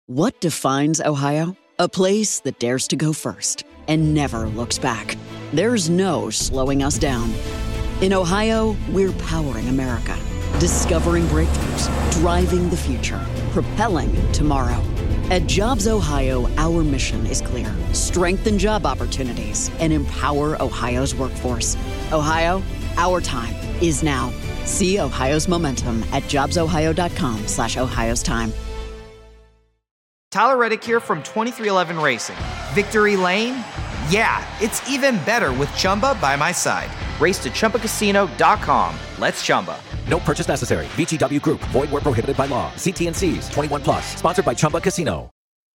What defines Ohio? A place that dares to go first and never looks back. There's no slowing us down. In Ohio, we're powering America, discovering breakthroughs, driving the future, propelling tomorrow. At Jobs Ohio, our mission is clear: strengthen job opportunities and empower Ohio's workforce. Ohio, our time is now. See Ohio's momentum at jobsohio.com/Ohio's time. Tyler Reddick here from 2311 Racing. Victory Lane? Yeah, it's even better with Chumba by my side. Race to ChumbaCasino.com. Let's Chumba. No purchase necessary. VGW Group. Void where prohibited by law. See T&Cs. 21 plus. Sponsored by Chumba Casino.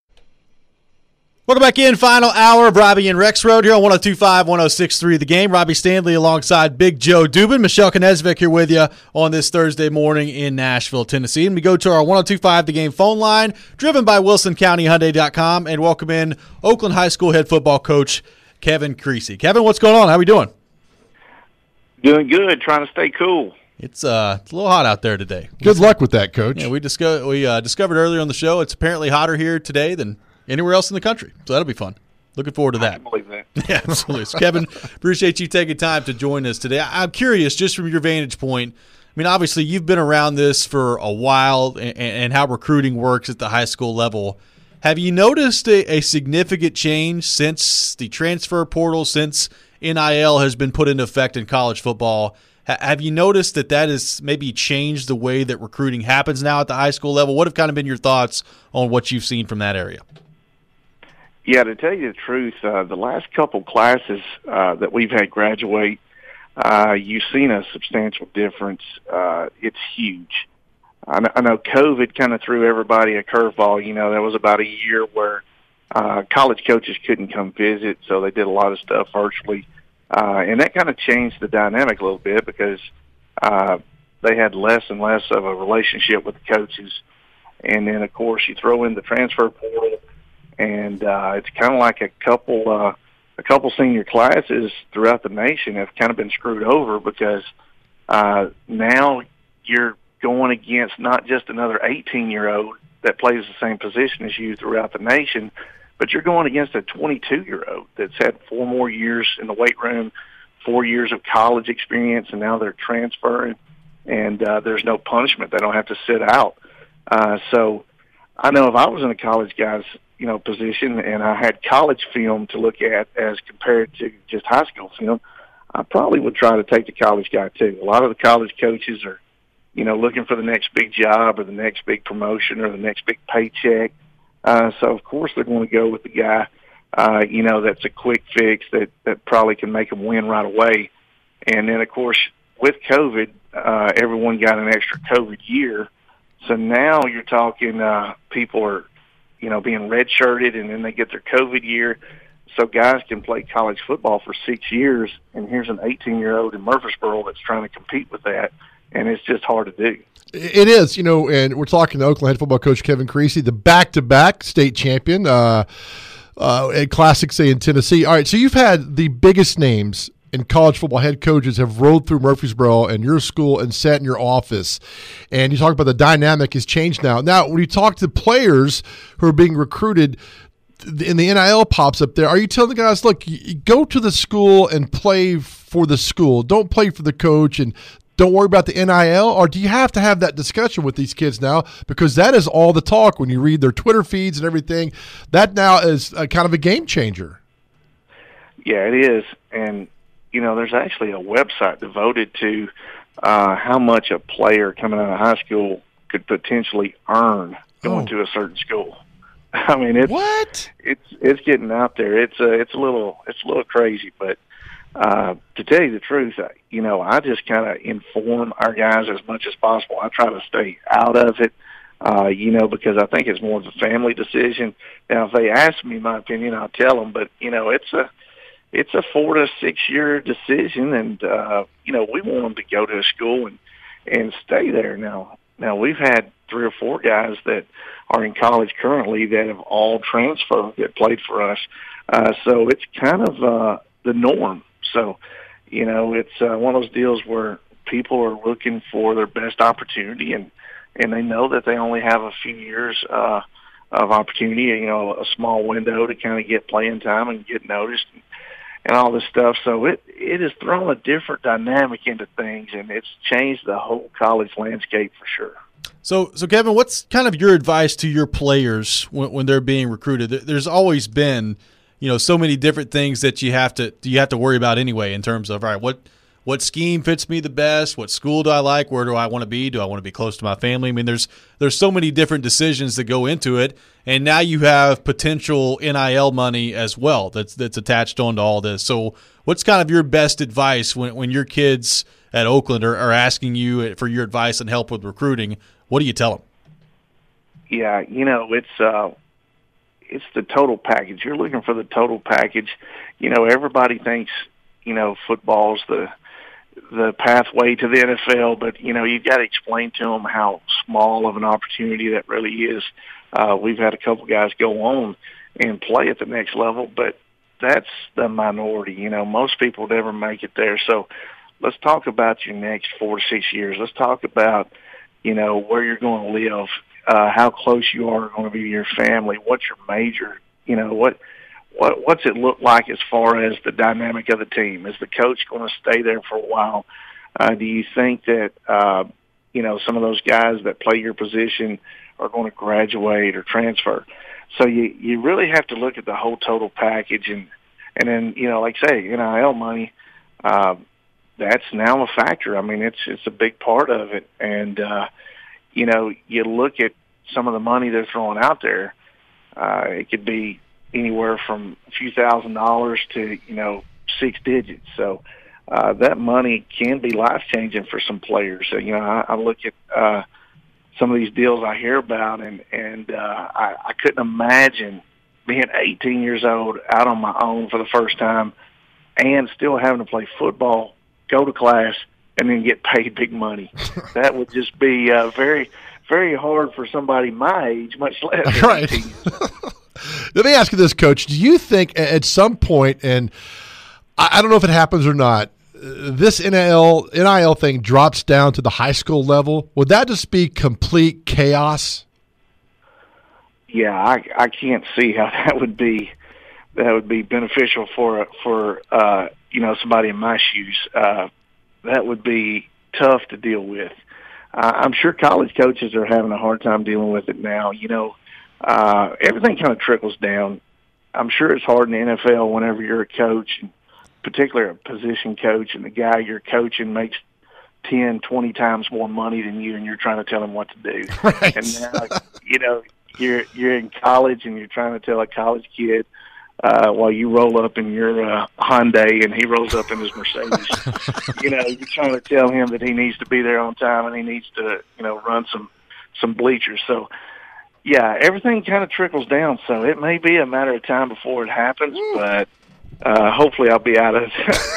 Welcome back in. Final hour of Robbie and Rex Road here on 102.5, 106.3 The Game. Robbie Stanley alongside Big Joe Dubin. Michelle Knezvik here with you on this Thursday morning in Nashville, Tennessee. And we go to our 102.5 The Game phone line, driven by WilsonCountyHyundai.com, and welcome in Oakland High School head football coach Kevin Creasy. Kevin, what's going on? How are we doing? Doing good. Trying to stay cool. It's a little hot out there today. Good luck with that, Coach. Yeah, we discovered earlier on the show it's apparently hotter here today than anywhere else in the country. So that'll be fun. Looking forward to that. I can believe that. Yeah, absolutely. So Kevin, appreciate you taking time to join us today. I'm curious, just from your vantage point, I mean, obviously you've been around this for a while and how recruiting works at the high school level. Have you noticed a significant change since the transfer portal, since NIL has been put into effect in college football? Have you noticed that has maybe changed the way that recruiting happens now at the high school level? What have kind of been your thoughts on what you've seen from that area? Yeah, to tell you the truth, the last couple classes that we've had graduate, you've seen a substantial difference. It's huge. I know COVID kind of threw everybody a curveball. You know, there was about a year where college coaches couldn't come visit, so they did a lot of stuff virtually. And that kind of changed the dynamic a little bit because they had less and less of a relationship with the coaches. And then, of course, you throw in the transfer portal, and it's kind of like a couple senior classes throughout the nation have kind of been screwed over because now you're going against not just another 18-year-old that plays the same position as you throughout the nation, but you're going against a 22-year-old that's had 4 more years in the weight room, 4 years of college experience, and now they're transferring, and there's no punishment. They don't have to sit out. So I know if I was in a college guy's, position and I had college film to look at as compared to just high school film, I probably would try to take the college guy too. A lot of the college coaches are, looking for the next big job or the next big promotion or the next big paycheck. So, of course, they're going to go with the guy, that's a quick fix that probably can make them win right away. And then, of course, with COVID, everyone got an extra COVID year. So now you're talking people are, being redshirted, and then they get their COVID year. So guys can play college football for 6 years, and here's an 18-year-old in Murfreesboro that's trying to compete with that, and it's just hard to do. It is, and we're talking to Oakland head football coach Kevin Creasy, the back-to-back state champion at Classic Say in Tennessee. All right, so you've had the biggest names in college football head coaches have rolled through Murfreesboro and your school and sat in your office. And you talk about the dynamic has changed now. Now, when you talk to players who are being recruited and the NIL pops up there, are you telling the guys, look, you go to the school and play for the school. Don't play for the coach and don't worry about the NIL? Or do you have to have that discussion with these kids now? Because that is all the talk when you read their Twitter feeds and everything. That now is kind of a game changer. Yeah, it is. And, there's actually a website devoted to how much a player coming out of high school could potentially earn going to a certain school. I mean, it's getting out there. It's a little crazy, but to tell you the truth, I just kind of inform our guys as much as possible. I try to stay out of it, because I think it's more of a family decision. Now, if they ask me my opinion, I'll tell them, but it's a 4 to 6 year decision, and we want them to go to a school and stay there. Now we've had 3 or 4 guys that are in college currently that have all transferred that played for us. So it's kind of the norm. So, it's one of those deals where people are looking for their best opportunity, and they know that they only have a few years of opportunity, you know, a small window to kind of get playing time and get noticed and all this stuff. So it has thrown a different dynamic into things, and it's changed the whole college landscape for sure. So Kevin, what's kind of your advice to your players when they're being recruited? There's always been, you know, so many different things that you have to worry about anyway in terms of, all right, what scheme fits me the best? What school do I like? Where do I want to be? Do I want to be close to my family? I mean, there's so many different decisions that go into it, and now you have potential NIL money as well that's attached onto all this. So what's kind of your best advice when your kids at Oakland are asking you for your advice and help with recruiting? What do you tell them? Yeah, you know, it's the total package. You're looking for the total package. You know, everybody thinks, you know, football's the pathway to the NFL, but, you know, you've got to explain to them how small of an opportunity that really is. We've had a couple guys go on and play at the next level, but that's the minority. You know, most people never make it there. So let's talk about your next 4 to 6 years. Let's talk about, you know, where you're going to live, how close you are going to be to your family, what's your major, you know, what's it look like as far as the dynamic of the team? Is the coach going to stay there for a while? Do you think that, you know, some of those guys that play your position are going to graduate or transfer? So you really have to look at the whole total package. And then, you know, like say, NIL money, that's now a factor. I mean, it's a big part of it. And, you know, you look at some of the money they're throwing out there, it could be anywhere from a few $1,000s to, you know, 6 digits. So that money can be life-changing for some players. So, you know, I look at some of these deals I hear about, and I couldn't imagine being 18 years old out on my own for the first time and still having to play football, go to class, and then get paid big money. That would just be very, very hard for somebody my age, much less. Right. Let me ask you this, Coach. Do you think at some point, and I don't know if it happens or not, this NIL thing drops down to the high school level? Would that just be complete chaos? Yeah, I can't see how that would be beneficial for you know, somebody in my shoes. That would be tough to deal with. I'm sure college coaches are having a hard time dealing with it now. You know, everything kind of trickles down. I'm sure it's hard in the NFL whenever you're a coach, particularly a position coach, and the guy you're coaching makes 10, 20 times more money than you, and you're trying to tell him what to do. Right. And now, you know, you're in college and you're trying to tell a college kid while you roll up in your Hyundai and he rolls up in his Mercedes. You know, you're trying to tell him that he needs to be there on time and he needs to, you know, run some bleachers. So, yeah, everything kind of trickles down. So it may be a matter of time before it happens, but hopefully I'll be out of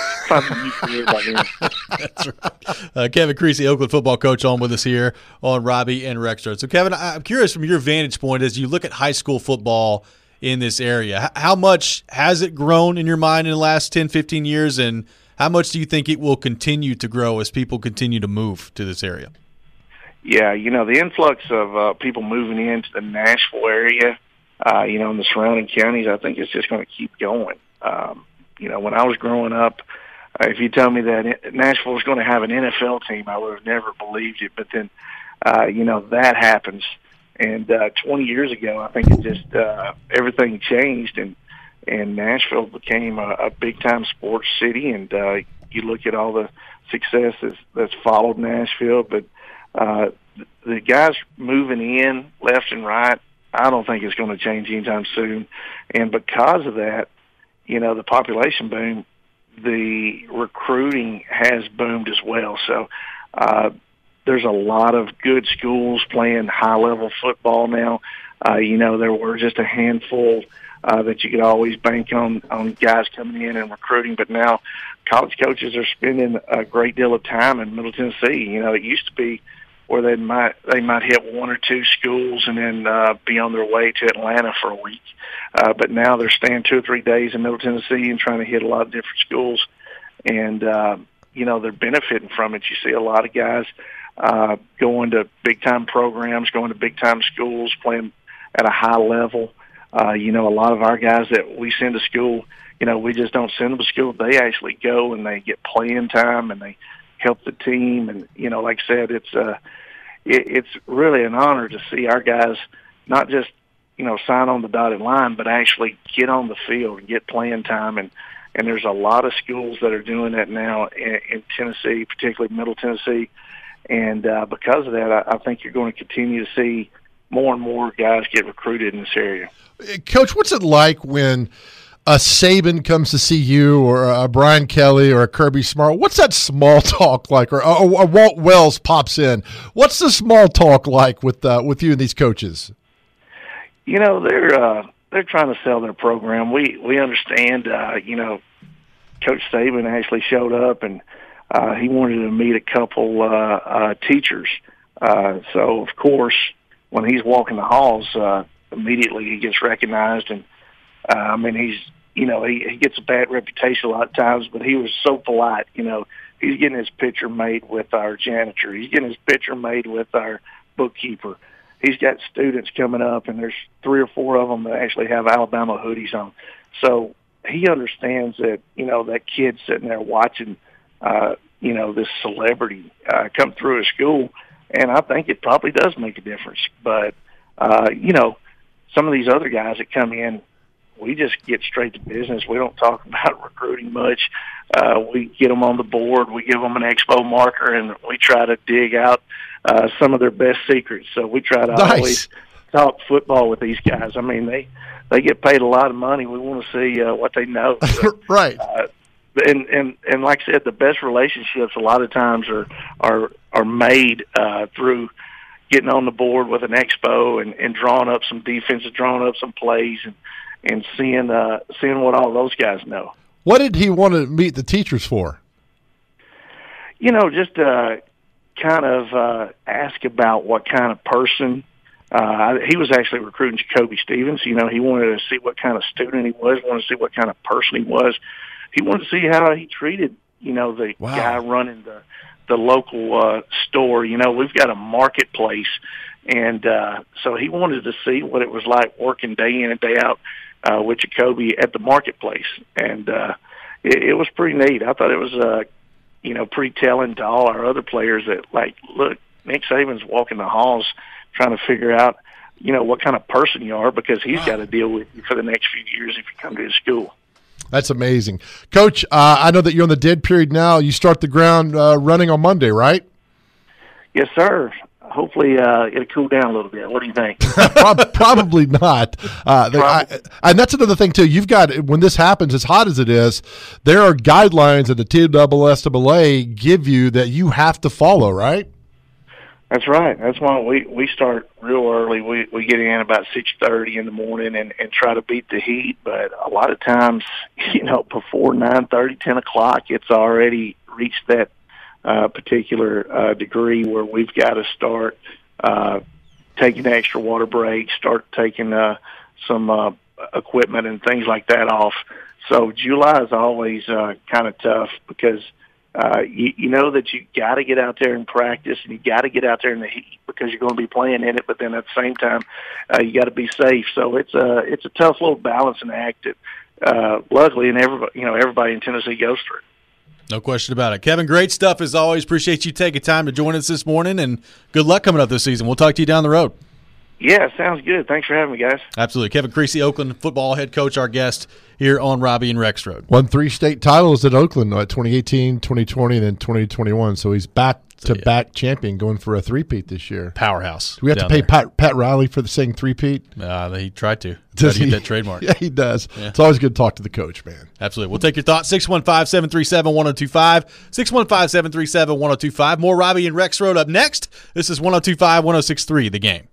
That's right. Kevin Creasy, Oakland football coach, on with us here on Robbie and Rexstar. So, Kevin, I'm curious from your vantage point as you look at high school football in this area, how much has it grown in your mind in the last 10, 15 years, and how much do you think it will continue to grow as people continue to move to this area? Yeah, you know, the influx of people moving into the Nashville area, you know, in the surrounding counties, I think it's just going to keep going. You know, when I was growing up, if you tell me that Nashville was going to have an NFL team, I would have never believed it. But then, you know, that happens. And 20 years ago, I think it just everything changed, and Nashville became a big-time sports city. And you look at all the success that's followed Nashville, but the guys moving in left and right, I don't think it's going to change anytime soon. And because of that, you know, the population boom, the recruiting has boomed as well. So there's a lot of good schools playing high-level football now. You know, there were just a handful that you could always bank on guys coming in and recruiting, but now college coaches are spending a great deal of time in Middle Tennessee. You know, it used to be where they might hit 1 or 2 schools and then be on their way to Atlanta for a week. But now they're staying 2 or 3 days in Middle Tennessee and trying to hit a lot of different schools. And, you know, they're benefiting from it. You see a lot of guys going to big-time programs, going to big-time schools, playing at a high level. A lot of our guys that we send to school, we just don't send them to school. They actually go and they get playing time and they help the team. And, like I said, it's really an honor to see our guys not just, sign on the dotted line, but actually get on the field and get playing time. And there's a lot of schools that are doing that now in Tennessee, particularly Middle Tennessee. And because of that, I think you're going to continue to see more and more guys get recruited in this area. Coach, what's it like when a Saban comes to see you, or a Brian Kelly, or a Kirby Smart? What's that small talk like? Or a Walt Wells pops in. What's the small talk like with you and these coaches? They're trying to sell their program. We understand. Coach Saban actually showed up and he wanted to meet a couple teachers. So of course, when he's walking the halls, immediately he gets recognized, and he gets a bad reputation a lot of times, but he was so polite. He's getting his picture made with our janitor. He's getting his picture made with our bookkeeper. He's got students coming up, and there's 3 or 4 of them that actually have Alabama hoodies on. So he understands that, that kid sitting there watching, this celebrity come through his school, and I think it probably does make a difference. But, some of these other guys that come in, we just get straight to business. We don't talk about recruiting much. We get them on the board. We give them an expo marker, and we try to dig out some of their best secrets. So we try to always talk football with these guys. They get paid a lot of money. We want to see what they know. So, right. And like I said, the best relationships a lot of times are made through getting on the board with an expo and drawing up some defenses, drawing up some plays, and seeing what all those guys know. What did he want to meet the teachers for? Just kind of ask about what kind of person. He was actually recruiting Jacoby Stevens. He wanted to see what kind of student he was, wanted to see what kind of person he was. He wanted to see how he treated, the guy running the local store. We've got a marketplace, and so he wanted to see what it was like working day in and day out with Jacoby at the marketplace. And it was pretty neat. I thought it was pretty telling to all our other players that, look, Nick Saban's walking the halls trying to figure out, what kind of person you are, because he's got to deal with you for the next few years if you come to his school. That's amazing. Coach, I know that you're on the dead period now. You start the ground running on Monday, right? Yes, sir. Hopefully it'll cool down a little bit. What do you think? Probably not. And that's another thing, too. You've got, when this happens, as hot as it is, there are guidelines that the TSSAA give you that you have to follow, right? That's right. That's why we start real early. We get in about 6:30 in the morning and try to beat the heat. But a lot of times, before 9:30, 10 o'clock, it's already reached that particular degree where we've got to start taking extra water breaks, start taking some equipment and things like that off. So July is always kind of tough because you know that you got to get out there and practice, and you got to get out there in the heat because you're going to be playing in it. But then at the same time, you got to be safe. So it's a tough little balancing act that luckily, and everybody in Tennessee goes through. No question about it. Kevin, great stuff as always. Appreciate you taking time to join us this morning, and good luck coming up this season. We'll talk to you down the road. Yeah, sounds good. Thanks for having me, guys. Absolutely. Kevin Creasy, Oakland football head coach, our guest here on Robbie and Rexroad. Won 3 state titles at Oakland, 2018, 2020, and then 2021. So he's back-to-back champion, going for a three-peat this year. Powerhouse. Do we have to pay Pat Riley for the saying three-peat? He tried to. Does he get that trademark? Yeah, he does. Yeah. It's always good to talk to the coach, man. Absolutely. We'll take your thoughts. 615-737-1025. 615-737-1025. More Robbie and Rexroad up next. This is 102.5, 106.3, The Game.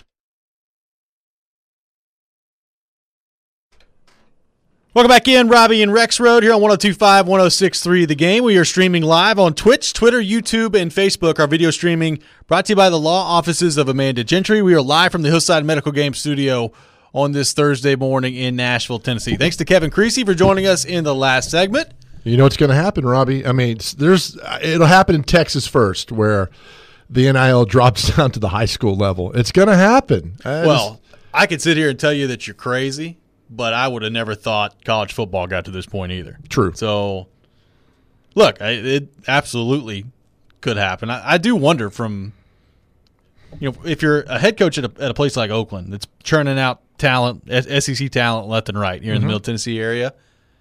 Welcome back in, Robbie and Rexroad here on 102.5, 106.3 The Game. We are streaming live on Twitch, Twitter, YouTube, and Facebook. Our video streaming brought to you by the law offices of Amanda Gentry. We are live from the Hillside Medical Game Studio on this Thursday morning in Nashville, Tennessee. Thanks to Kevin Creasy for joining us in the last segment. You know what's going to happen, Robbie? I mean, it'll happen in Texas first, where the NIL drops down to the high school level. It's going to happen. I could sit here and tell you that you're crazy, but I would have never thought college football got to this point either. True. So, look, it absolutely could happen. I do wonder from, if you're a head coach at a place like Oakland that's churning out talent, SEC talent left and right here in the Middle Tennessee area,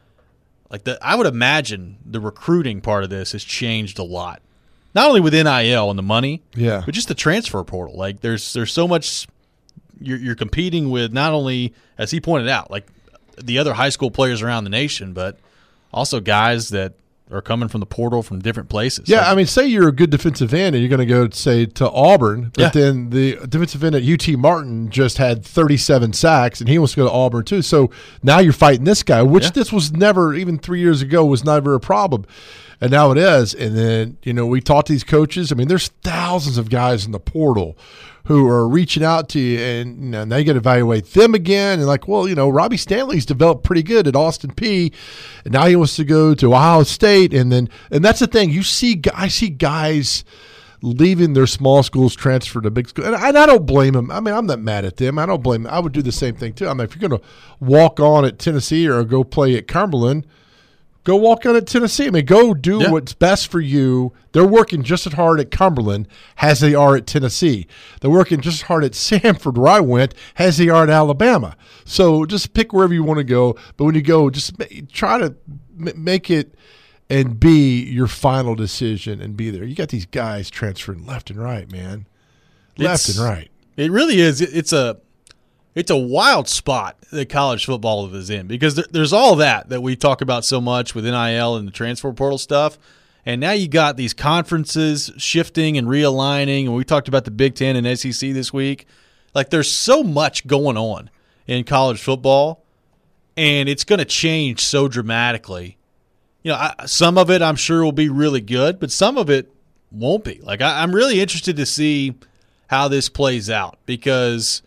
I would imagine the recruiting part of this has changed a lot. Not only with NIL and the money, but just the transfer portal. Like there's so much you're competing with, not only, as he pointed out, like the other high school players around the nation, but also guys that are coming from the portal from different places. Yeah, I mean, say you're a good defensive end and you're going to go, say, to Auburn, but then the defensive end at UT Martin just had 37 sacks, and he wants to go to Auburn too. So now you're fighting this guy, which this was never, even 3 years ago, was never a problem. And now it is. And then, we talk to these coaches. I mean, there's thousands of guys in the portal who are reaching out to you, and now you got to evaluate them again. And Robbie Stanley's developed pretty good at Austin Peay, and now he wants to go to Ohio State. And that's the thing. I see guys leaving their small schools, transfer to big schools, and I don't blame them. I mean, I'm not mad at them. I don't blame them. I would do the same thing too. I mean, if you're going to walk on at Tennessee or go play at Cumberland, go walk on at Tennessee. I mean, go do what's best for you. They're working just as hard at Cumberland as they are at Tennessee. They're working just as hard at Samford, where I went, as they are at Alabama. So just pick wherever you want to go. But when you go, just try to make it and be your final decision and be there. You got these guys transferring left and right, man. Left and right. It really is. It's a wild spot that college football is in, because there's all that we talk about so much with NIL and the transfer portal stuff. And now you got these conferences shifting and realigning. And we talked about the Big Ten and SEC this week. Like, there's so much going on in college football, and it's going to change so dramatically. Some of it I'm sure will be really good, but some of it won't be. Like, I'm really interested to see how this plays out, because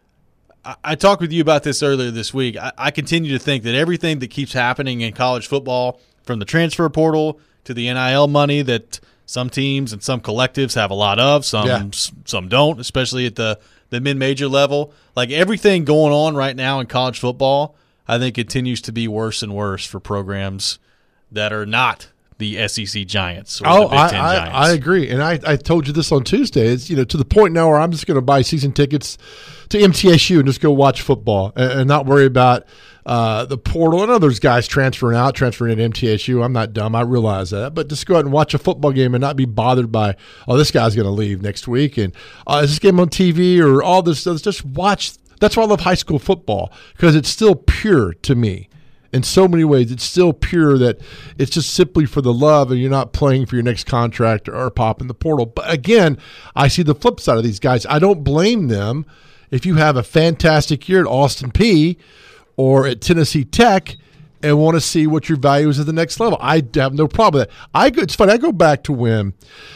I talked with you about this earlier this week. I continue to think that everything that keeps happening in college football, from the transfer portal to the NIL money that some teams and some collectives have a lot of, some don't, especially at the mid-major level. Like, everything going on right now in college football, I think continues to be worse and worse for programs that are not the SEC Giants or the Big Ten Giants. I agree. And I told you this on Tuesday. It's, to the point now where I'm just going to buy season tickets to MTSU and just go watch football and not worry about the portal. I know there's guys transferring at MTSU. I'm not dumb. I realize that. But just go out and watch a football game and not be bothered by, this guy's going to leave next week. And is this game on TV or all this stuff? Just watch. That's why I love high school football, because it's still pure to me. In so many ways, it's still pure, that it's just simply for the love, and you're not playing for your next contract or popping the portal. But again, I see the flip side of these guys. I don't blame them if you have a fantastic year at Austin Peay or at Tennessee Tech and want to see what your value is at the next level. I have no problem with that. It's funny. I go back to when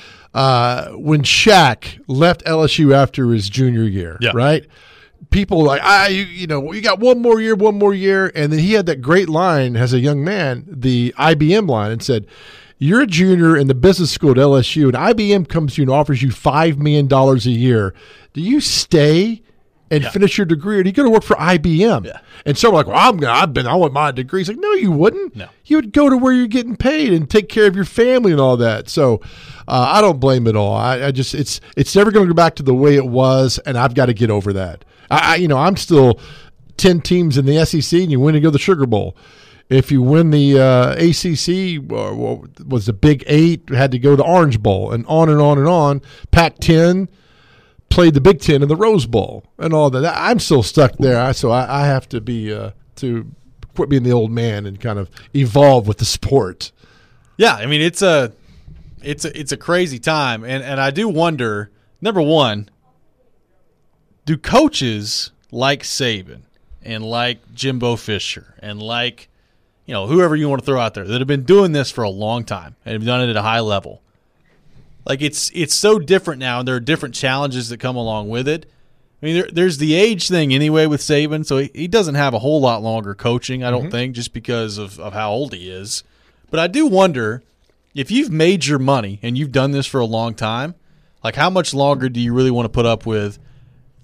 Shaq left LSU after his junior year, right? People like, you got one more year. And then he had that great line as a young man, the IBM line, and said, you're a junior in the business school at LSU, and IBM comes to you and offers you $5 million a year. Do you stay and finish your degree, or do you go to work for IBM? Yeah. And some are like, well, I want my degree. It's like, no, you wouldn't. No. You would go to where you're getting paid and take care of your family and all that. So I don't blame it all. I just, it's never going to go back to the way it was, and I've got to get over that. I'm still 10 teams in the SEC, and you win and go to the Sugar Bowl. If you win the ACC, was the Big 8, had to go to the Orange Bowl, and on and on and on. Pac-10 played the Big 10 in the Rose Bowl and all that. I'm still stuck there, so I have to be to quit being the old man and kind of evolve with the sport. Yeah, I mean, it's a crazy time, and I do wonder, number one, do coaches like Saban and like Jimbo Fisher and like, whoever you want to throw out there that have been doing this for a long time and have done it at a high level, like it's so different now, and there are different challenges that come along with it. I mean, there's the age thing anyway with Saban, so he doesn't have a whole lot longer coaching, I don't think, just because of how old he is. But I do wonder, if you've made your money and you've done this for a long time, like, how much longer do you really want to put up with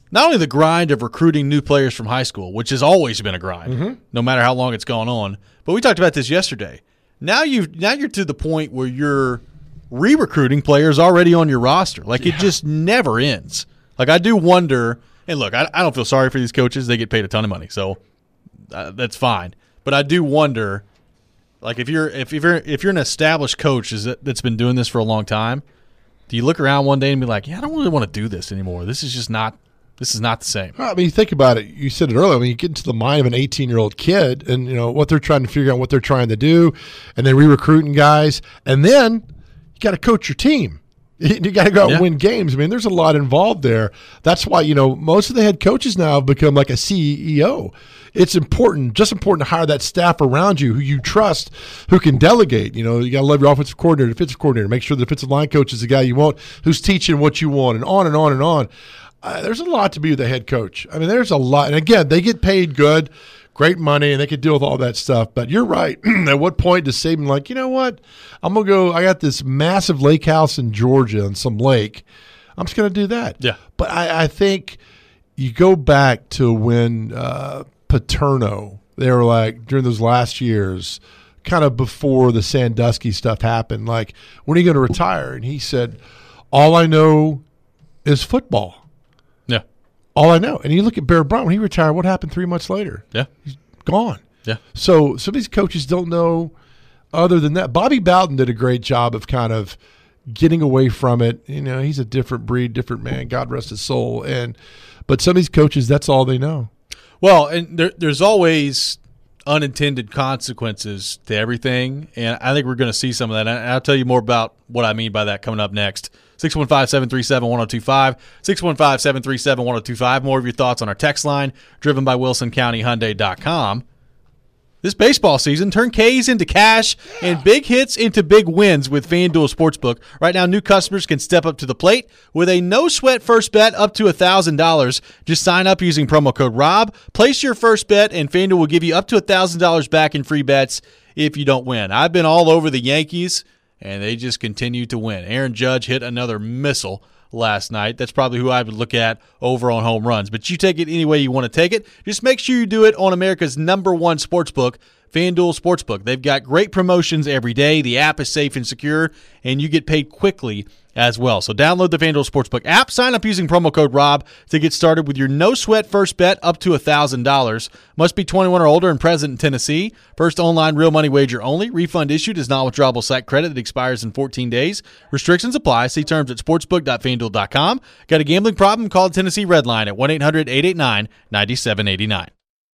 not only the grind of recruiting new players from high school, which has always been a grind, no matter how long it's gone on, but we talked about this yesterday. Now you're to the point where you're re-recruiting players already on your roster. Like, it just never ends. Like, I do wonder, and look, I don't feel sorry for these coaches. They get paid a ton of money, so that's fine. But I do wonder, like, if you're an established coach that's been doing this for a long time, do you look around one day and be like, yeah, I don't really want to do this anymore. This is not the same. I mean, you think about it. You said it earlier. I mean, you get into the mind of an 18-year-old kid and, what they're trying to figure out, what they're trying to do, and they're re-recruiting guys. And then you got to coach your team. You got to go out and win games. I mean, there's a lot involved there. That's why, most of the head coaches now have become like a CEO. It's important to hire that staff around you who you trust, who can delegate. You got to love your offensive coordinator, defensive coordinator. Make sure the defensive line coach is the guy you want, who's teaching what you want, and on and on and on. There's a lot to be with a head coach. I mean, there's a lot. And again, they get paid good, great money, and they can deal with all that stuff. But you're right. At what point does Saban like, you know what? I'm going to go, I got this massive lake house in Georgia on some lake. I'm just going to do that. Yeah. But I think you go back to when Paterno, they were like, during those last years, kind of before the Sandusky stuff happened, like, when are you going to retire? And he said, all I know is football. Yeah. All I know. And you look at Bear Bryant, when he retired, what happened 3 months later? Yeah. He's gone. Yeah. So some of these coaches don't know other than that. Bobby Bowden did a great job of kind of getting away from it. He's a different breed, different man. God rest his soul. But some of these coaches, that's all they know. Well, and there's always unintended consequences to everything, and I think we're going to see some of that. And I'll tell you more about what I mean by that coming up next. 615-737-1025, 615-737-1025. More of your thoughts on our text line, driven by WilsonCountyHyundai.com. This baseball season, turn K's into cash and big hits into big wins with FanDuel Sportsbook. Right now, new customers can step up to the plate with a no-sweat first bet up to $1,000. Just sign up using promo code ROB, place your first bet, and FanDuel will give you up to $1,000 back in free bets if you don't win. I've been all over the Yankees, and they just continue to win. Aaron Judge hit another missile last night. That's probably who I would look at over on home runs. But you take it any way you want to take it. Just make sure you do it on America's #1 sportsbook, FanDuel Sportsbook. They've got great promotions every day. The app is safe and secure, and you get paid quickly as well. So download the FanDuel Sportsbook app. Sign up using promo code ROB to get started with your no-sweat first bet up to $1,000. Must be 21 or older and present in Tennessee. First online real money wager only. Refund issued is not withdrawable site credit that expires in 14 days. Restrictions apply. See terms at sportsbook.fanduel.com. Got a gambling problem? Call the Tennessee Red Line at 1-800-889-9789.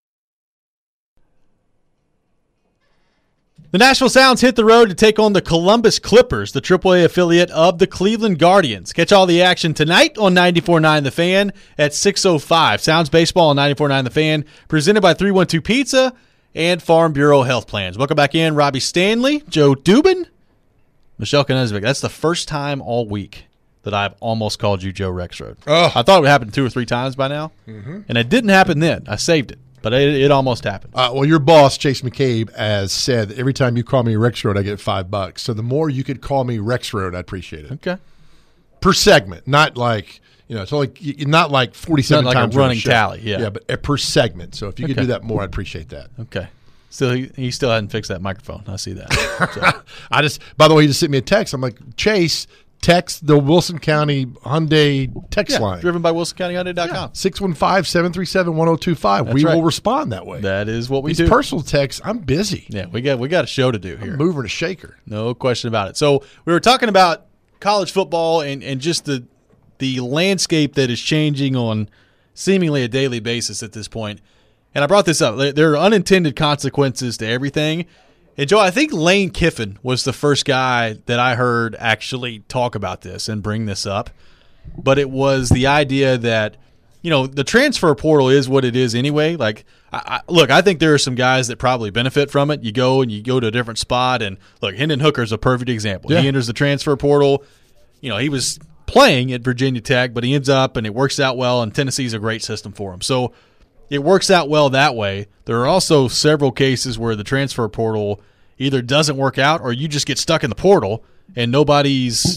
The Nashville Sounds hit the road to take on the Columbus Clippers, the AAA affiliate of the Cleveland Guardians. Catch all the action tonight on 94.9 The Fan at 6:05. Sounds Baseball on 94.9 The Fan, presented by 312 Pizza and Farm Bureau Health Plans. Welcome back in, Robbie Stanley, Joe Dubin, Michelle Knezvik. That's the first time all week that I've almost called you Joe Rexrode. Oh. I thought it would happen 2 or 3 times by now, and it didn't happen then. I saved it. But it almost happened. Well, your boss, Chase McCabe, has said every time you call me Rexrode, I get $5. So the more you could call me Rexrode, I'd appreciate it. Okay. Per segment, not like it's not like 47 not like times a running tally. Yeah, but per segment. So if you could do that more, I'd appreciate that. Okay. Still, he still hadn't fixed that microphone. I see that. So. By the way, he just sent me a text. I'm like, Chase, text the Wilson County Hyundai text line. Driven by WilsonCountyHyundai.com. 615-737-1025. We will respond that way. That is what we do. These personal texts, I'm busy. Yeah, we got a show to do here. I'm moving a shaker. No question about it. So we were talking about college football and just the landscape that is changing on seemingly a daily basis at this point. And I brought this up. There are unintended consequences to everything. And, Joe, I think Lane Kiffin was the first guy that I heard actually talk about this and bring this up. But it was the idea that, the transfer portal is what it is anyway. Like, look, I think there are some guys that probably benefit from it. You go to a different spot. And, look, Hendon Hooker's a perfect example. Yeah. He enters the transfer portal. He was playing at Virginia Tech, but he ends up and it works out well, and Tennessee's a great system for him. So it works out well that way. There are also several cases where the transfer portal either doesn't work out or you just get stuck in the portal and nobody's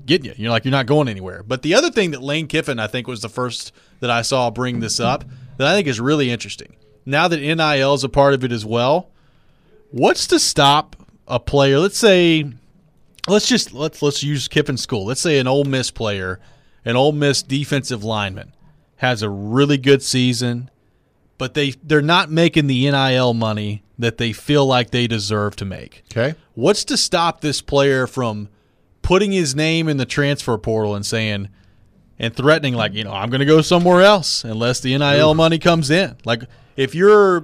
getting you. You're not going anywhere. But the other thing that Lane Kiffin, I think, was the first that I saw bring this up that I think is really interesting. Now that NIL is a part of it as well, what's to stop a player? Let's use Kiffin's school. Let's say an Ole Miss player, an Ole Miss defensive lineman, has a really good season, but they're not making the NIL money that they feel like they deserve to make. Okay. What's to stop this player from putting his name in the transfer portal and saying and threatening, like, I'm going to go somewhere else unless the NIL money comes in? Like, if you're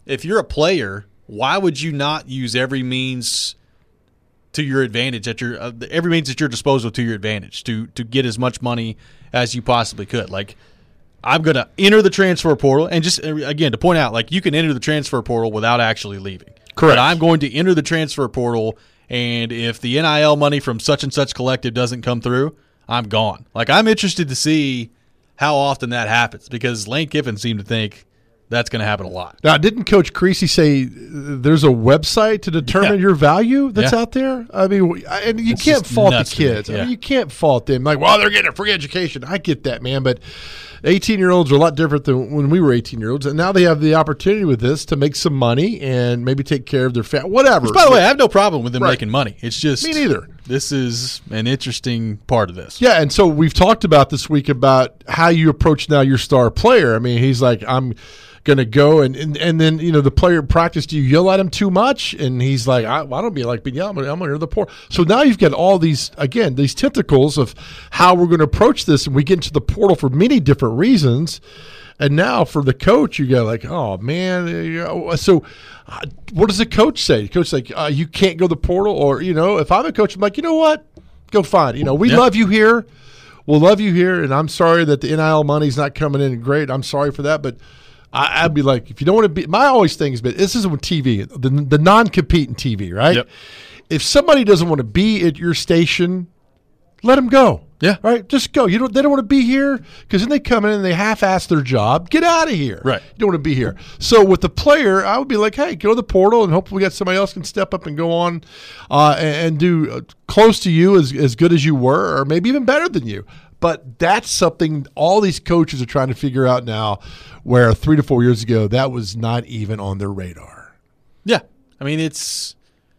a player, why would you not use every means to your advantage every means at your disposal to your advantage to get as much money as you possibly could? Like, I'm going to enter the transfer portal, and just again to point out, like, you can enter the transfer portal without actually leaving. Correct. But I'm going to enter the transfer portal, and if the NIL money from such and such collective doesn't come through, I'm gone. Like, I'm interested to see how often that happens, because Lane Kiffin seemed to think that's going to happen a lot. Now, didn't Coach Creasy say there's a website to determine your value that's out there? I mean, and you can't fault the kids. I mean, you can't fault them. Like, well, they're getting a free education. I get that, man. But 18-year-olds are a lot different than when we were 18-year-olds. And now they have the opportunity with this to make some money and maybe take care of their family, whatever. Which, by the way, I have no problem with them making money. It's just me neither. This is an interesting part of this. Yeah, and so we've talked about this week about how you approach now your star player. I mean, he's like, I'm going to go, and then, the player in practice, do you yell at him too much? And he's like, I don't be like, but yeah, I'm going to enter the portal. So now you've got all these tentacles of how we're going to approach this, and we get into the portal for many different reasons. And now for the coach, you go like, oh, man. So what does the coach say? The coach's like, you can't go to the portal? Or, if I'm a coach, I'm like, you know what? Go find. We love you here. We'll love you here. And I'm sorry that the NIL money's not coming in. Great. I'm sorry for that. But I'd be like, if you don't want to be – my always thing has been, this is with TV, the non-compete in TV, right? Yep. If somebody doesn't want to be at your station, let them go. Yeah. Right? Just go. They don't want to be here because then they come in and they half-ass their job. Get out of here. Right. You don't want to be here. So with the player, I would be like, hey, go to the portal and hopefully we got somebody else can step up and go on and do close to you as good as you were, or maybe even better than you. But that's something all these coaches are trying to figure out now, where 3 to 4 years ago that was not even on their radar. Yeah. I mean, it's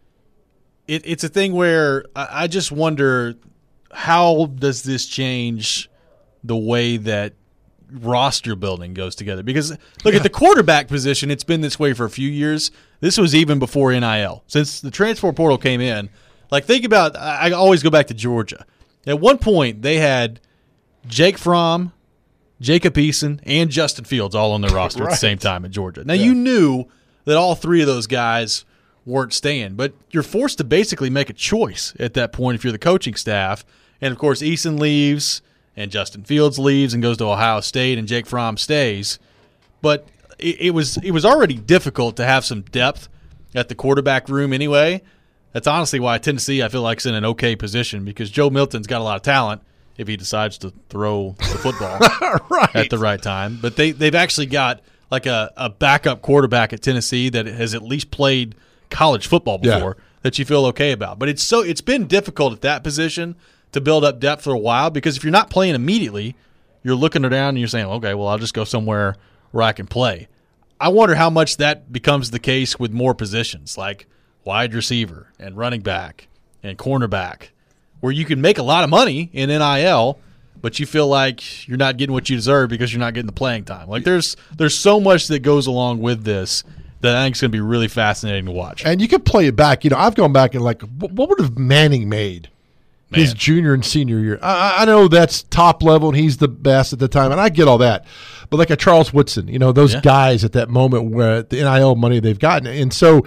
a thing where I just wonder, how does this change the way that roster building goes together? Because look at the quarterback position, it's been this way for a few years. This was even before NIL. Since the transfer portal came in, like, think about, I always go back to Georgia. At one point, they had Jake Fromm, Jacob Eason, and Justin Fields all on their roster at the same time at Georgia. Now, you knew that all three of those guys weren't staying, but you're forced to basically make a choice at that point if you're the coaching staff. And, of course, Eason leaves, and Justin Fields leaves and goes to Ohio State, and Jake Fromm stays. But it was already difficult to have some depth at the quarterback room anyway. That's honestly why Tennessee, I feel like, is in an okay position, because Joe Milton's got a lot of talent if he decides to throw the football at the right time. But they've actually got like a backup quarterback at Tennessee that has at least played college football before that you feel okay about. But it's been difficult at that position to build up depth for a while, because if you're not playing immediately, you're looking around and you're saying, okay, well, I'll just go somewhere where I can play. I wonder how much that becomes the case with more positions, like wide receiver and running back and cornerback, where you can make a lot of money in NIL, but you feel like you're not getting what you deserve because you're not getting the playing time. Like, there's so much that goes along with this that I think is going to be really fascinating to watch. And you can play it back. I've gone back and like, what would have Manning made his junior and senior year? I know that's top level and he's the best at the time, and I get all that. But like a Charles Woodson, those guys at that moment where the NIL money they've gotten. And so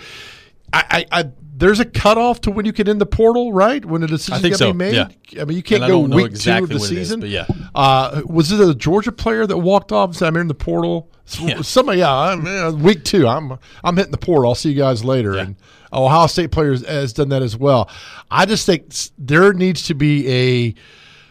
there's a cutoff to when you can end the portal, right? When a decision can be made. Yeah. I mean, you can't go week exactly 2 of the season. Is, but yeah. Was it a Georgia player that walked off and said, "I'm in the portal"? Yeah. Somebody, week 2, I'm hitting the portal. I'll see you guys later. Yeah. And Ohio State players has done that as well. I just think there needs to be a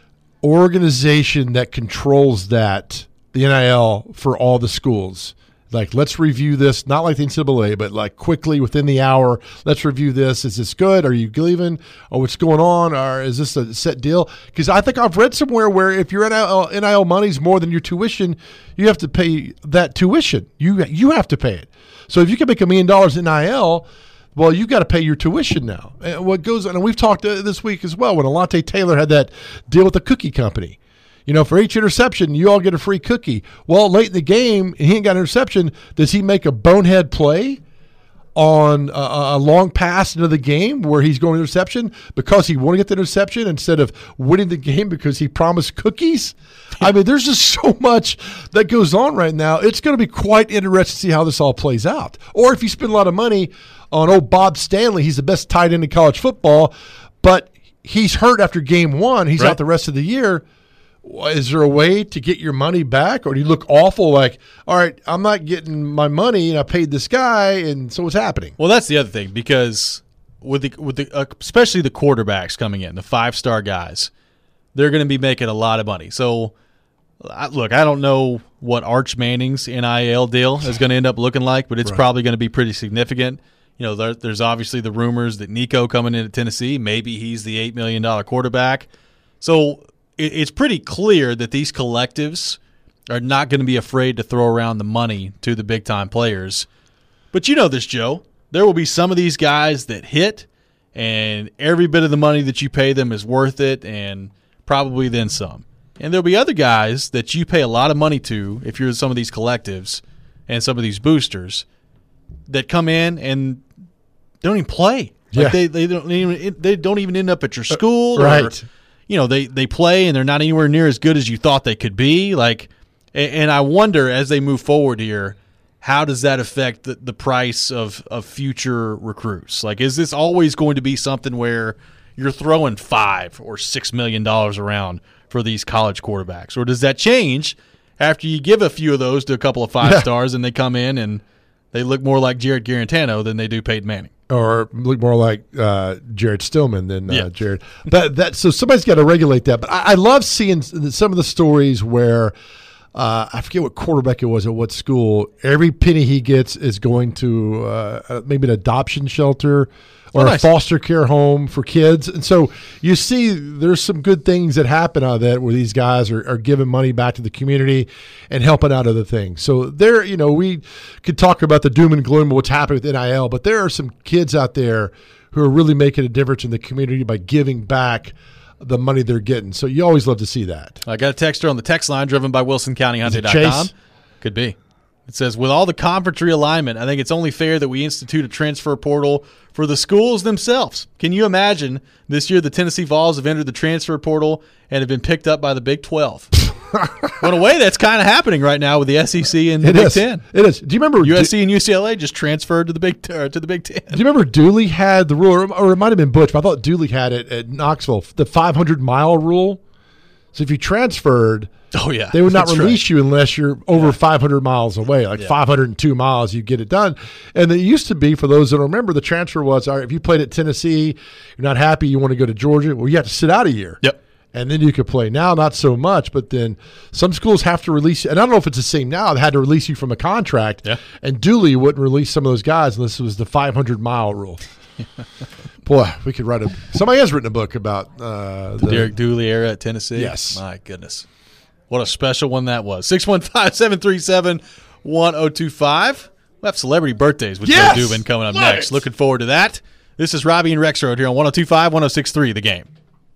organization that controls the NIL for all the schools, Like, let's review this, not like the NCAA, but like quickly within the hour. Let's review this. Is this good? Are you leaving? Or what's going on? Or is this a set deal? Because I think I've read somewhere where if your NIL money's more than your tuition, you have to pay that tuition. You have to pay it. So if you can make $1 million in NIL, well, you got to pay your tuition now. And what goes on, and we've talked this week as well when Alante Taylor had that deal with the cookie company. You know, for each interception, you all get a free cookie. Well, late in the game, he ain't got an interception. Does he make a bonehead play on a long pass into the game where he's going interception because he wanted to get the interception instead of winning the game because he promised cookies? I mean, there's just so much that goes on right now. It's going to be quite interesting to see how this all plays out. Or if you spend a lot of money on old Bob Stanley, he's the best tight end in college football, but he's hurt after game one. He's out the rest of the year. Is there a way to get your money back, or do you look awful like, all right, I'm not getting my money and I paid this guy, and so what's happening? Well, that's the other thing, because with the especially the quarterbacks coming in, the 5-star guys, they're going to be making a lot of money. So, look, I don't know what Arch Manning's NIL deal is going to end up looking like, but it's probably going to be pretty significant. You know, there's obviously the rumors that Nico coming into Tennessee, maybe he's the $8 million quarterback. So it's pretty clear that these collectives are not going to be afraid to throw around the money to the big-time players. But you know this, Joe. There will be some of these guys that hit, and every bit of the money that you pay them is worth it, and probably then some. And there'll be other guys that you pay a lot of money to, if you're some of these collectives and some of these boosters, that come in and don't even play. Like they don't even end up at your school. Right. Or, you know, they play and they're not anywhere near as good as you thought they could be. Like, and I wonder as they move forward here, how does that affect the price of future recruits? Like, is this always going to be something where you're throwing $5 or $6 million around for these college quarterbacks? Or does that change after you give a few of those to a couple of 5-stars and they come in and they look more like Jared Garantano than they do Peyton Manning? Or look more like Jared Stillman than Jared. But so somebody's got to regulate that. But I love seeing some of the stories where I forget what quarterback it was at what school. Every penny he gets is going to maybe an adoption shelter or a foster care home for kids. And so you see there's some good things that happen out of that where these guys are giving money back to the community and helping out other things. So there, you know, we could talk about the doom and gloom of what's happening with NIL, but there are some kids out there who are really making a difference in the community by giving back the money they're getting. So you always love to see that. I got a texter on the text line driven by WilsonCountyHunting.com. Could be. It says, with all the conference realignment, I think it's only fair that we institute a transfer portal for the schools themselves. Can you imagine this year the Tennessee Vols have entered the transfer portal and have been picked up by the Big 12? Well, in a way, that's kind of happening right now with the SEC and the Big 10. It is. Do you remember USC and UCLA just transferred to the Big 10? Do you remember Dooley had the rule, or it might have been Butch, but I thought Dooley had it at Knoxville, the 500-mile rule. So if you transferred, they would not release you unless you're over 500 miles away, like 502 miles, you get it done. And it used to be, for those that don't remember, the transfer was, all right, if you played at Tennessee, you're not happy, you want to go to Georgia, well, you have to sit out a year. Yep. And then you could play. Now, not so much, but then some schools have to release you. And I don't know if it's the same now. They had to release you from a contract. Yeah. And Dooley wouldn't release some of those guys unless it was the 500-mile rule. Boy, we could write somebody has written a book about the Derek Dooley era at Tennessee. Yes. My goodness. What a special one that was. 615-737-1025. We'll have celebrity birthdays with Joe Dubin coming up next. Looking forward to that. This is Robbie and Rexroad here on 102.5, 106.3, The Game.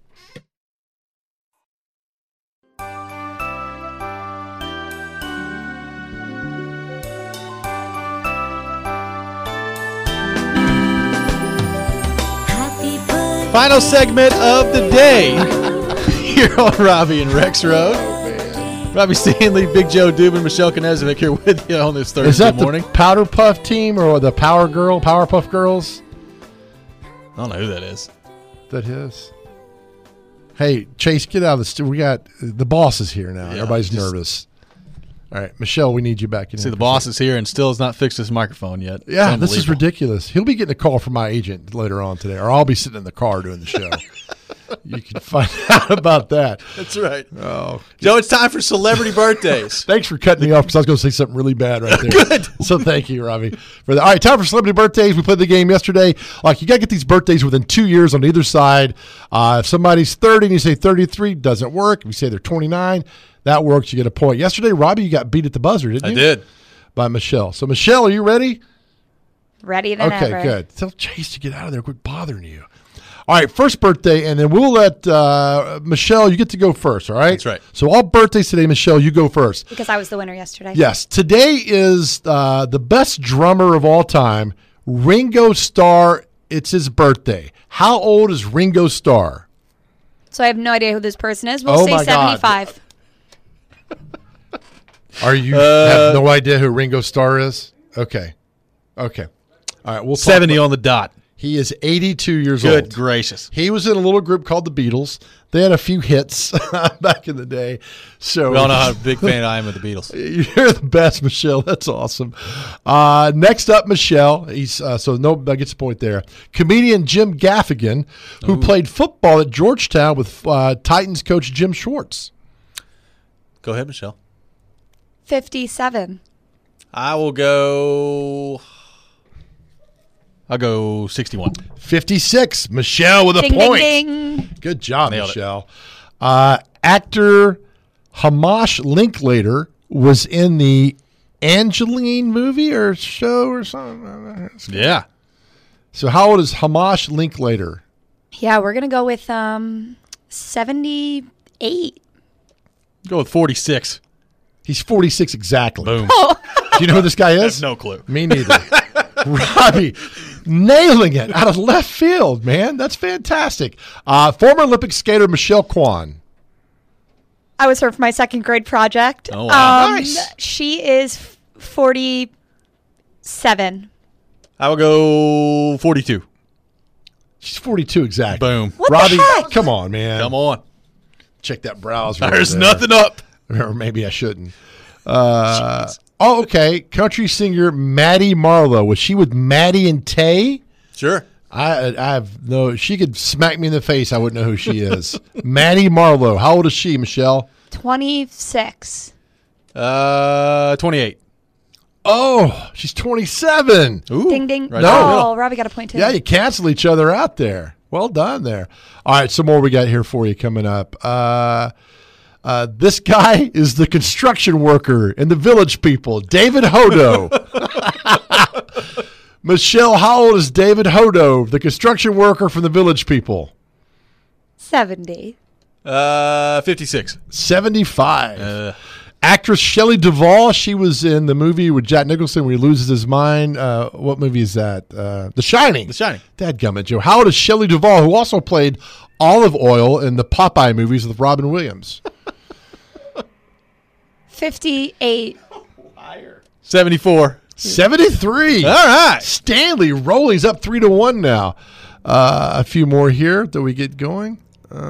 Final segment of the day here on Robbie and Rexroad. Robbie Stanley, Big Joe Dubin, Michelle Knezovic here with you on this Thursday morning. Is that the Powder Puff team or the Powerpuff Girls? I don't know who that is. That is. Hey, Chase, get out of the studio. We got the boss is here now. Everybody's nervous. All right, Michelle, we need you back in. See, the boss is here and still has not fixed his microphone yet. Yeah, this is ridiculous. He'll be getting a call from my agent later on today, or I'll be sitting in the car doing the show. You can find out about that. That's right. Oh, Joe, it's time for celebrity birthdays. thanks for cutting me off because I was going to say something really bad right there. Good. So thank you, Robbie, for that. All right, time for celebrity birthdays. We played the game yesterday. Like, you got to get these birthdays within 2 years on either side. If somebody's 30 and you say 33, doesn't work. If you say they're 29, that works. You get a point. Yesterday, Robbie, you got beat at the buzzer, didn't you? I did. By Michelle. So, Michelle, are you ready? Ready than ever. Okay, good. Tell Chase to get out of there. Quit bothering you. All right, first birthday, and then we'll let Michelle, you get to go first, all right? That's right. So all birthdays today, Michelle, you go first. Because I was the winner yesterday. Yes. Today is the best drummer of all time, Ringo Starr. It's his birthday. How old is Ringo Starr? So I have no idea who this person is. We'll say 75. Are you have no idea who Ringo Starr is? Okay. All right, we'll talk 70 about- on the dot. He is 82 years old. Good gracious. He was in a little group called the Beatles. They had a few hits back in the day. So We all know how big fan I am of the Beatles. You're the best, Michelle. That's awesome. Next up, Michelle. He's that gets a point there. Comedian Jim Gaffigan, who played football at Georgetown with Titans coach Jim Schwartz. Go ahead, Michelle. 57. I'll go 61. 56. Michelle with a Ding, point. ding, ding. Good job, Nailed it. Michelle. Actor Hamash Linklater was in the Angeline movie or show or something. Yeah. So how old is Hamash Linklater? Yeah, we're going to go with 78. Go with 46. He's 46 exactly. Boom. Do you know who this guy is? No clue. Me neither. Robbie, nailing it out of left field, man. That's fantastic. Former Olympic skater Michelle Kwan. I was her for my second grade project. Oh, wow. Nice. She is 47. I will go 42. She's 42 exactly. Boom. What Robbie, the heck? come on, man. Come on. Check that browser. There's over there. nothing up. Or maybe I shouldn't. Okay. Country singer Maddie Marlowe. Was she with Maddie and Tay? Sure. I have no. She could smack me in the face. I wouldn't know who she is. Maddie Marlowe. How old is she, Michelle? 26. 28. Oh, she's 27. Ooh. Ding, ding. Right No. down the Oh, middle. Robbie got a point too. Yeah, you cancel each other out there. Well done there. All right, some more we got here for you coming up. This guy is the construction worker in the Village People, David Hodo. Michelle, how old is David Hodo, the construction worker from the Village People? 70. 56. 75. Actress Shelley Duvall, she was in the movie with Jack Nicholson where he loses his mind. What movie is that? The Shining. The Shining. Dadgummit, Joe. How old is Shelley Duvall, who also played Olive Oil in the Popeye movies with Robin Williams? 58. 74. 73. All right. Stanley Rowley's up 3-1 now. A few more here that we get going.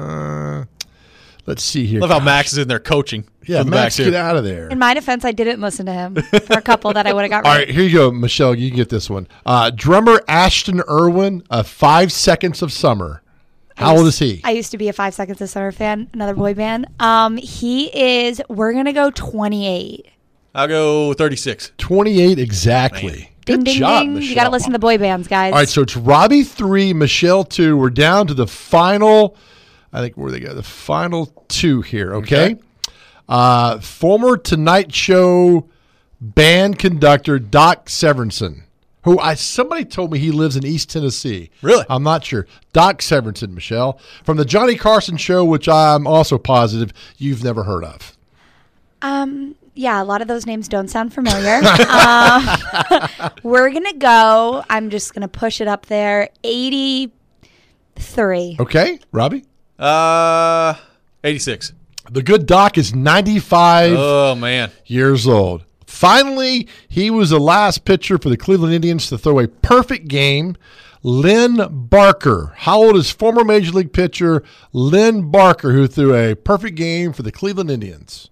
Let's see here. Love how Max is in there coaching. Yeah, from the Max, back get here. out of there. In my defense, I didn't listen to him for a couple that I would have got All right. right, here you go, Michelle. You can get this one. Drummer Ashton Irwin, 5 Seconds of Summer. How old is he? I used to be a 5 Seconds of Summer fan, another boy band. We're going to go 28. I'll go 36. 28 exactly. Ding, Good ding, job, ding. Michelle. You got to listen to the boy bands, guys. All right, so it's Robbie 3, Michelle 2. We're down to the final, I think where they go, the final 2 here, okay? Former Tonight Show band conductor Doc Severinsen, who somebody told me he lives in East Tennessee. Really? I'm not sure. Doc Severinsen, Michelle, from the Johnny Carson Show, which I'm also positive you've never heard of. Yeah, a lot of those names don't sound familiar. We're going to go, I'm just going to push it up there, 83. Okay, Robbie? 86. The good Doc is 95 Oh, man. years old. Finally, he was the last pitcher for the Cleveland Indians to throw a perfect game. Lynn Barker. How old is former Major League pitcher Lynn Barker, who threw a perfect game for the Cleveland Indians?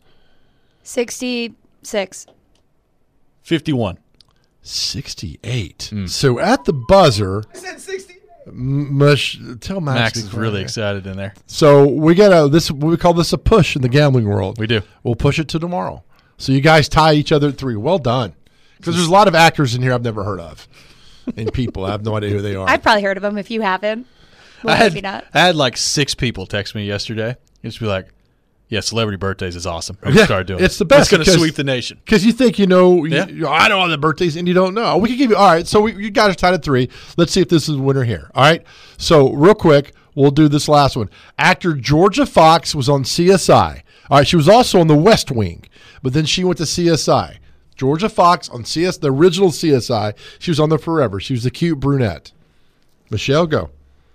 66. 51. 68. So at the buzzer, Tell Max. Max to is be really quiet. excited in there. So we got we call this a push in the gambling world. We do. We'll push it to tomorrow. So you guys tie each other at 3. Well done. Because there's a lot of actors in here I've never heard of, and people I have no idea who they are. I've probably heard of them if you haven't. Well, I maybe not. had like 6 people text me yesterday. Just be like, "Yeah, celebrity birthdays is awesome. We Yeah, start doing it's it. the best It's going to because- sweep the nation." Because you think you know, Yeah. I know all the birthdays, and you don't know. We can give you, all right, so you guys are tied at 3. Let's see if this is a winner here. All right, so real quick, we'll do this last one. Actor Georgia Fox was on CSI. All right, she was also on The West Wing, but then she went to CSI. Georgia Fox on the original CSI. She was on there forever. She was the cute brunette. Michelle, go.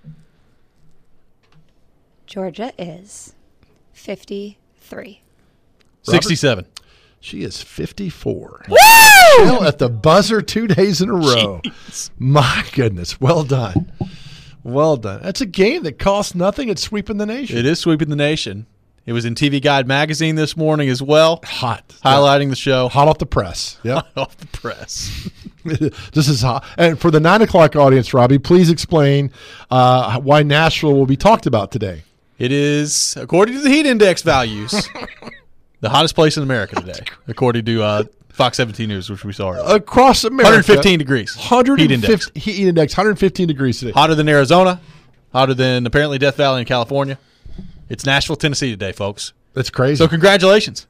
Georgia is 53. 67. She is 54. Michelle at the buzzer 2 days in a row. My goodness. Well done. Well done. That's a game that costs nothing. It's sweeping the nation. It is sweeping the nation. It was in TV Guide magazine this morning as well, Hot. highlighting the show. Hot off the press. Yep. Off the press. This is hot. And for the 9 o'clock audience, Robbie, please explain why Nashville will be talked about today. It is, according to the heat index values, the hottest place in America today, according to Fox 17 News, which we saw earlier. Across America. 115 degrees. Heat index. Heat index, 115 degrees today. Hotter than Arizona, hotter than apparently Death Valley in California. It's Nashville, Tennessee today, folks. That's crazy. So congratulations.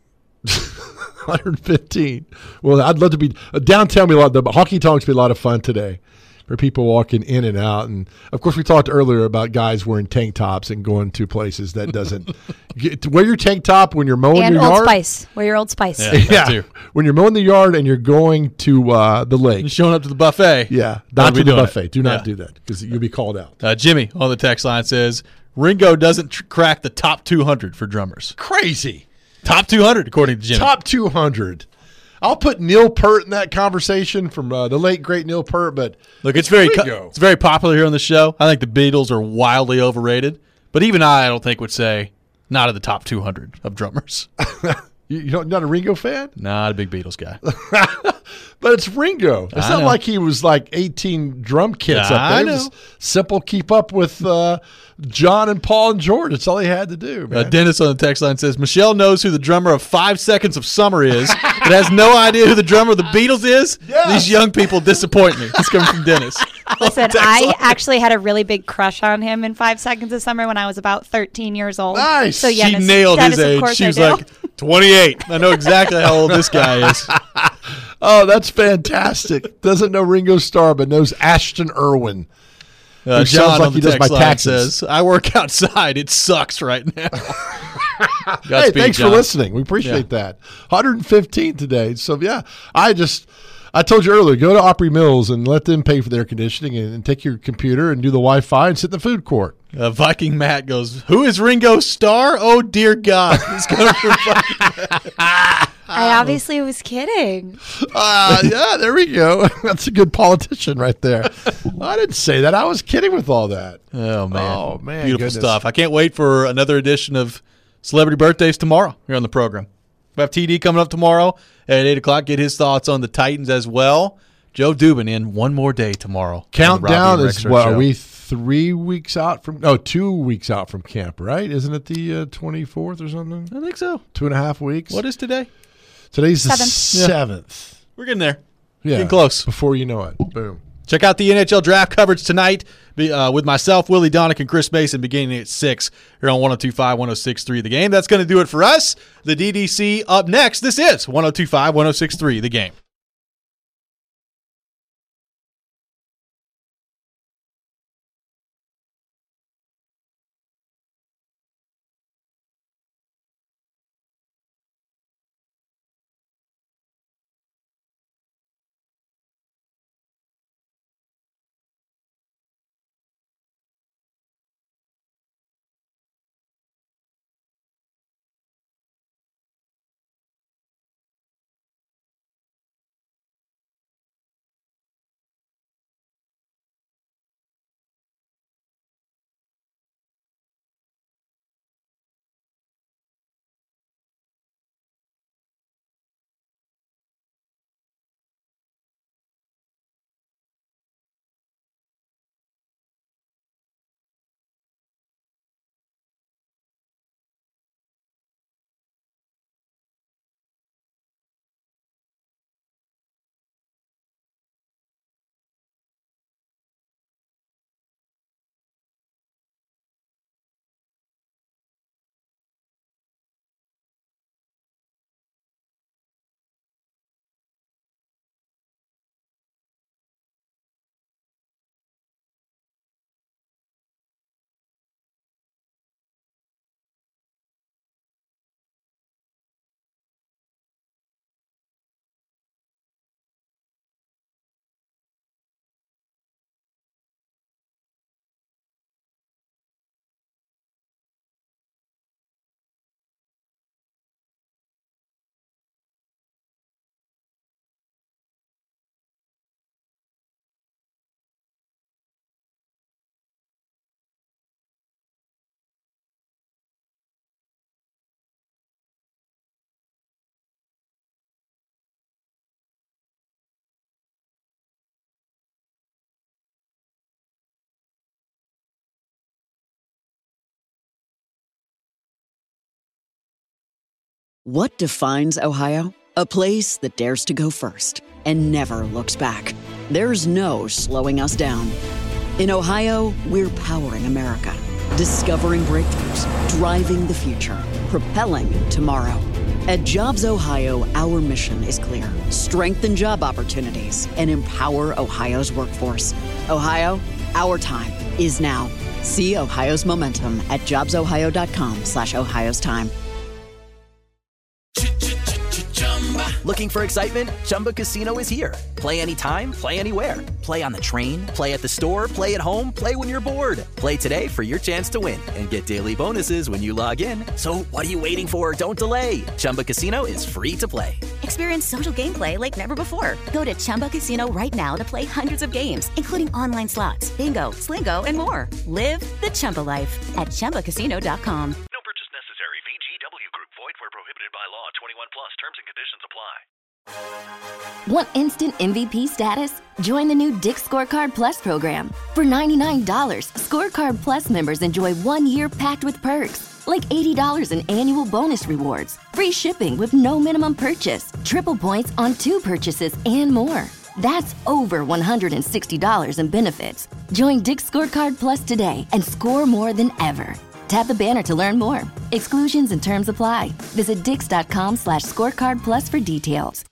115. Well, I'd love to be downtown. Be a lot. The hockey tonks be a lot of fun today for people walking in and out. And of course, we talked earlier about guys wearing tank tops and going to places that doesn't wear your tank top when you're mowing And your Old yard. Spice. Wear your Old Spice. Yeah, that too. When you're mowing the yard and you're going to the lake. And showing up to the buffet. Yeah, Don't not be to the doing buffet. it. Do not Yeah. do that because you'll be called out. Jimmy on the text line says, Ringo doesn't crack the top 200 for drummers. Crazy. Top 200, according to Jimmy. Top 200. I'll put Neil Peart in that conversation from the late great Neil Peart, but Look, it's very Ringo. it's very popular here on the show. I think the Beatles are wildly overrated, but even I don't think would say not in the top 200 of drummers. you're not a Ringo fan? Not a big Beatles guy. But it's Ringo. It's I not know. like he was like 18 drum kits I up there. It know. was simple keep up with John and Paul and George. That's all he had to do, man. Dennis on the text line says, Michelle knows who the drummer of 5 Seconds of Summer is, but has no idea who the drummer of the Beatles is. Yes. These young people disappoint me. It's coming from Dennis. Listen, I actually had a really big crush on him in 5 Seconds of Summer when I was about 13 years old. Nice. So yeah, She nailed Dennis, his of age. course She I was do. like 28. I know exactly how old this guy is. Oh, that's fantastic. Doesn't know Ringo Starr, but knows Ashton Irwin. Who John sounds like on he the does my text line taxes. says, I work outside. It sucks right now. Hey, Godspeed, thanks John. for listening. We appreciate that. 115 today. So, yeah, I told you earlier, go to Opry Mills and let them pay for the air conditioning and take your computer and do the Wi-Fi and sit in the food court. Viking Matt goes, who is Ringo Starr? Oh, dear God. It's coming from Viking Matt. I obviously was kidding. Yeah, there we go. That's a good politician right there. I didn't say that. I was kidding with all that. Oh, man. Oh, man, Beautiful goodness. stuff. I can't wait for another edition of Celebrity Birthdays tomorrow here on the program. We have TD coming up tomorrow at 8 o'clock. Get his thoughts on the Titans as well. Joe Dubin in one more day tomorrow. on the Countdown Robbie and is Rexford what? Show. Are we 3 weeks out from? No, 2 weeks out from camp, right? Isn't it the 24th or something? I think so. 2.5 weeks. What is today? Today's the Seventh. 7th. We're getting there. Yeah, Getting close. Before you know it, boom. Check out the NHL draft coverage tonight with myself, Willie Donick, and Chris Mason beginning at 6 here on 102.5, 106.3 The Game. That's going to do it for us. The DDC up next. This is 102.5, 106.3 The Game. What defines Ohio? A place that dares to go first and never looks back. There's no slowing us down. In Ohio, we're powering America, discovering breakthroughs, driving the future, propelling tomorrow. At Jobs Ohio, our mission is clear: strengthen job opportunities and empower Ohio's workforce. Ohio, our time is now. See Ohio's momentum at jobsohio.com/Ohio's time. Looking for excitement? Chumba Casino is here. Play anytime, play anywhere. Play on the train, play at the store, play at home, play when you're bored. Play today for your chance to win and get daily bonuses when you log in. So what are you waiting for? Don't delay. Chumba Casino is free to play. Experience social gameplay like never before. Go to Chumba Casino right now to play hundreds of games, including online slots, bingo, Slingo, and more. Live the Chumba life at ChumbaCasino.com. No purchase necessary. VGW Group. Void where prohibited by law. 21 plus. Terms and conditions apply. Want instant MVP status? Join the new Dick's Scorecard Plus program. For $99, Scorecard Plus members enjoy 1 year packed with perks, like $80 in annual bonus rewards, free shipping with no minimum purchase, triple points on 2 purchases, and more. That's over $160 in benefits. Join Dick's Scorecard Plus today and score more than ever. Tap the banner to learn more. Exclusions and terms apply. Visit dix.com/scorecard plus for details.